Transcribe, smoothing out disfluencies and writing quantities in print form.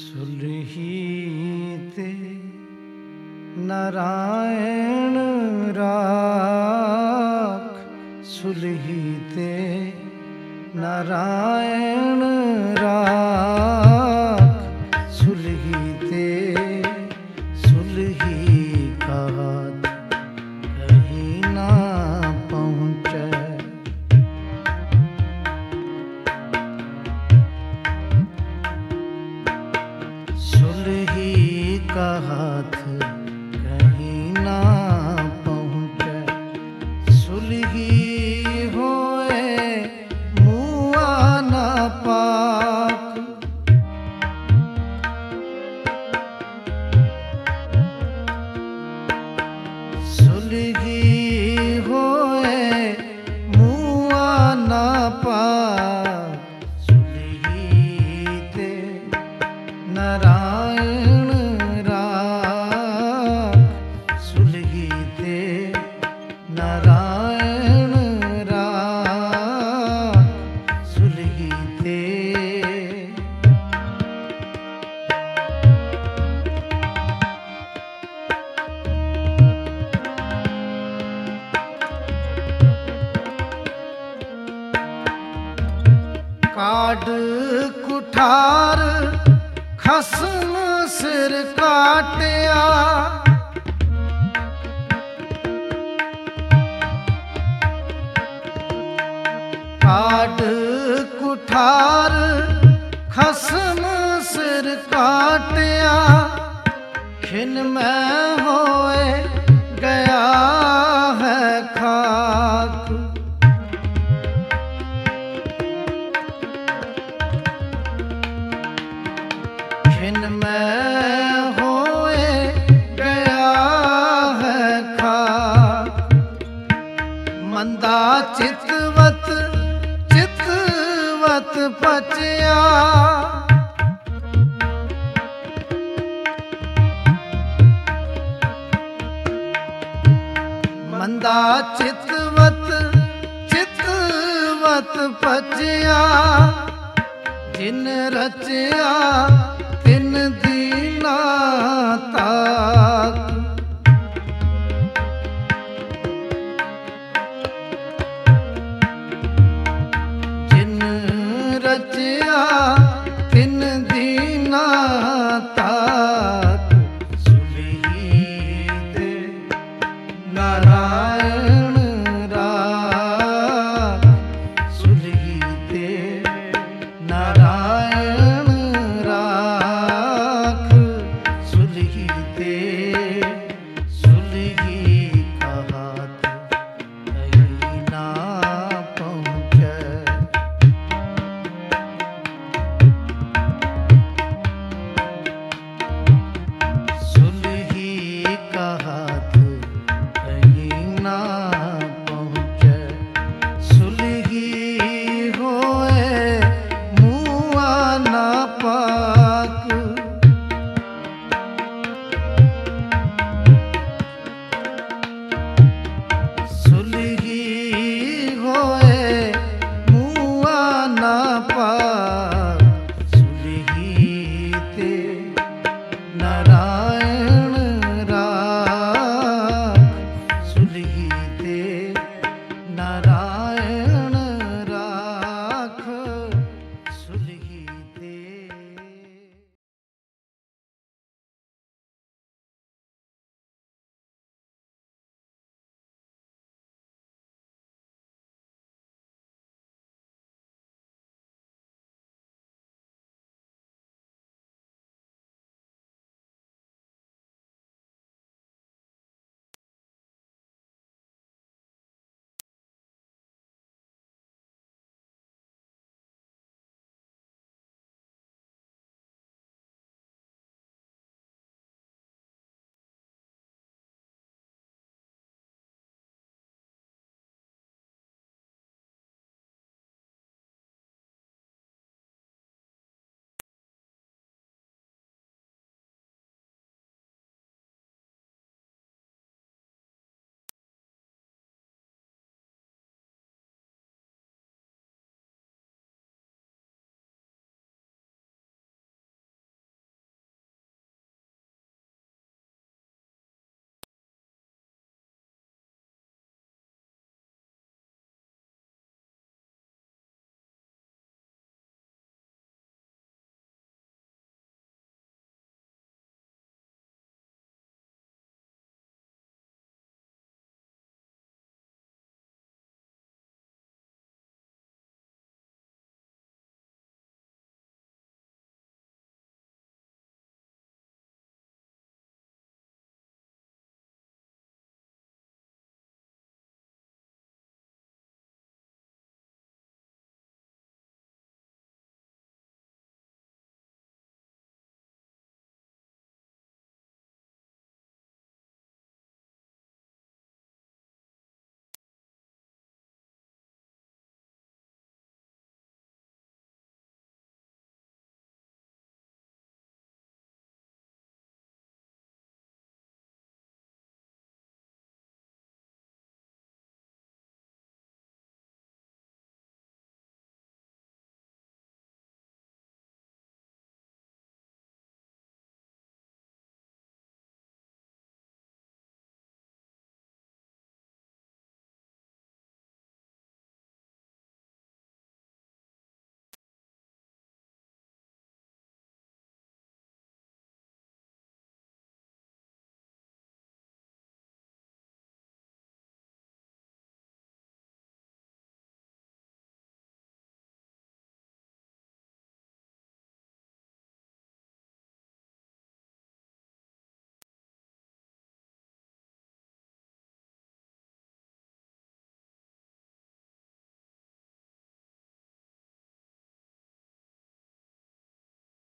सुलहीते नारायण राख, सुलहीते नारायण राख, सुलहीते सुलही का हाथ कहीं ना पहुँचे। सुलही का हाथ कहीं ना पहुँचे, सुलही होए मुआ ना पाक। सुलही होए मुआ ना पाक, सुलहीते नारायण राख, सुलहीते नारायण राख, सुलहीते। काढ़ कुठार खसम सिर काटिया, काढ़ कुठार खसम सिर काटिया, खिन में होए गया है खाक। खिन में होए गया है खाक, मंदा चितवत चितवत पचिया, मंदा चितवत चितवत पचिया, जिन रचिया तिन दीना ताक। जिन रचिया तिन दीना ताक, सुलहीते नारायण राख, सुलहीते नारायण राख, सुलहीते सुलही का हाथ कहीं ना पहुँचे। सुलही का हाथ कहीं ना पहुँचे, सुलही होए मुआ ना पा।